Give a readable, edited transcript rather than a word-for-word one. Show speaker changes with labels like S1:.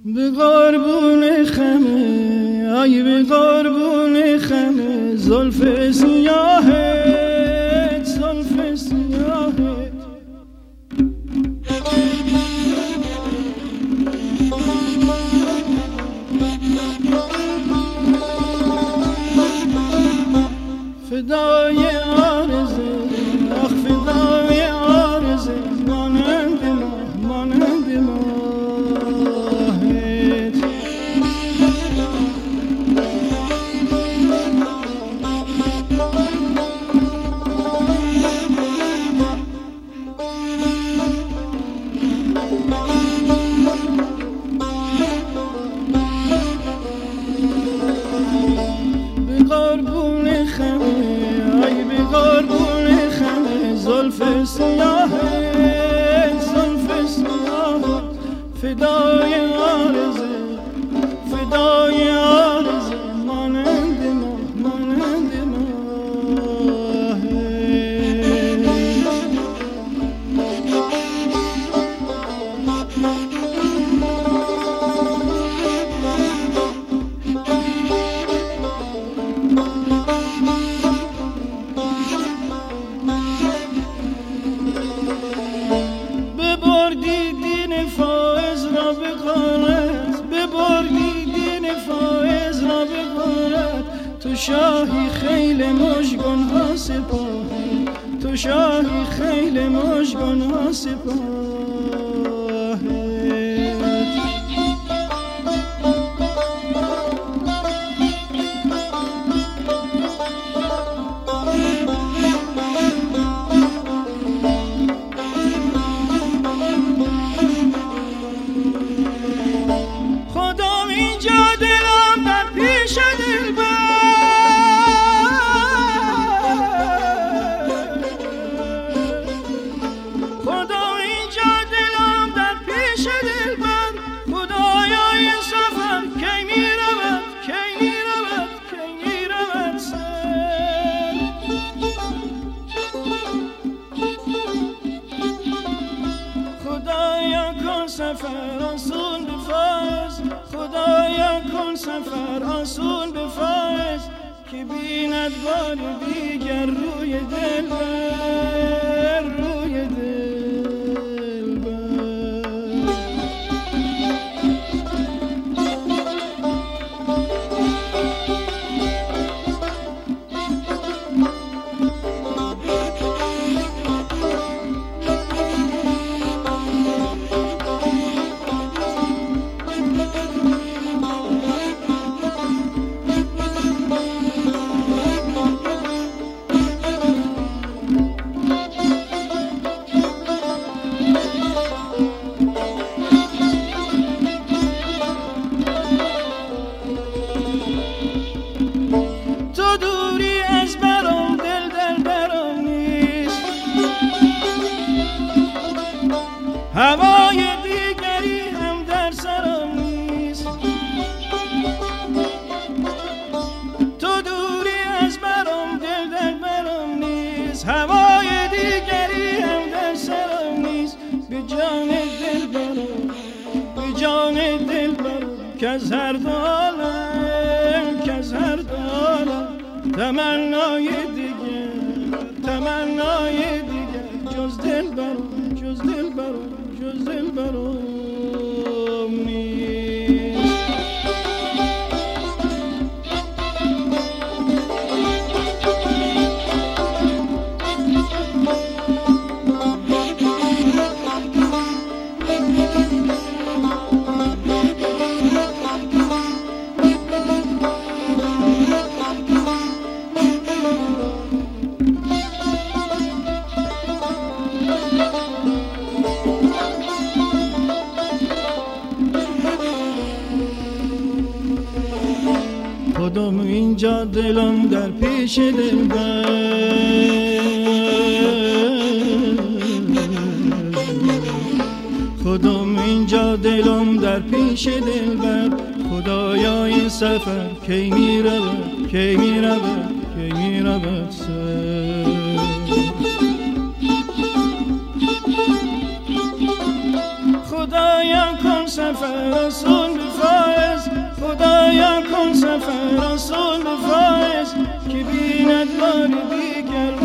S1: به قربون خمه، ای به قربون خمه، زلف سیاهت، زلف سیاهت. فدای آرزه، آخ فدای آرزه، مانند ماه، مانند ماهت. به قربون خمه، ای به قربون خمه، زلف سیاهت، زلف سیاهت. فدای آرزه، فدای آرزه، مانند ماه، مانند ماهت. ببردی دین فائز را به غارت، ببردی دین فائز را به غارت. تو شاهی خیل مژگان ها سپاهی، تو شاهی خیل مژگان ها سپاهی. خدا اینجا دلم در پیش دلبر، خدا اینجا دلم در پیش دلبر. خدایا این سفر کی می رود، کی می رود، کی می رود سر. خدایا کن سفر آسون بفرست، خدایا کن سفر آسون بفرست، که بیند بار دیگر روی دلبر، روی دلبر. تو دوری از برام، دل در برام نیست، هوای دیگری هم در سرم نیست. تو دوری از برام، دل در برام نیست، هوای دیگری هم در سرم نیست. به جان دل برام، به جان دل برام، که از هر دو عالم، که از هر دو عالم تمنای دیگر، تمنای دیگر جز دل برام، جز دل برام، جز دل برام نیست. خودم اینجا دلم در پیش دلبر، خودم اینجا دلم در پیش دلبر. خدایا این سفر کی می رود، کی می رود، کی می رود سر. خدایا کن سفر آسون خدایا کن سفر رسول فایز که بیند بار دیگر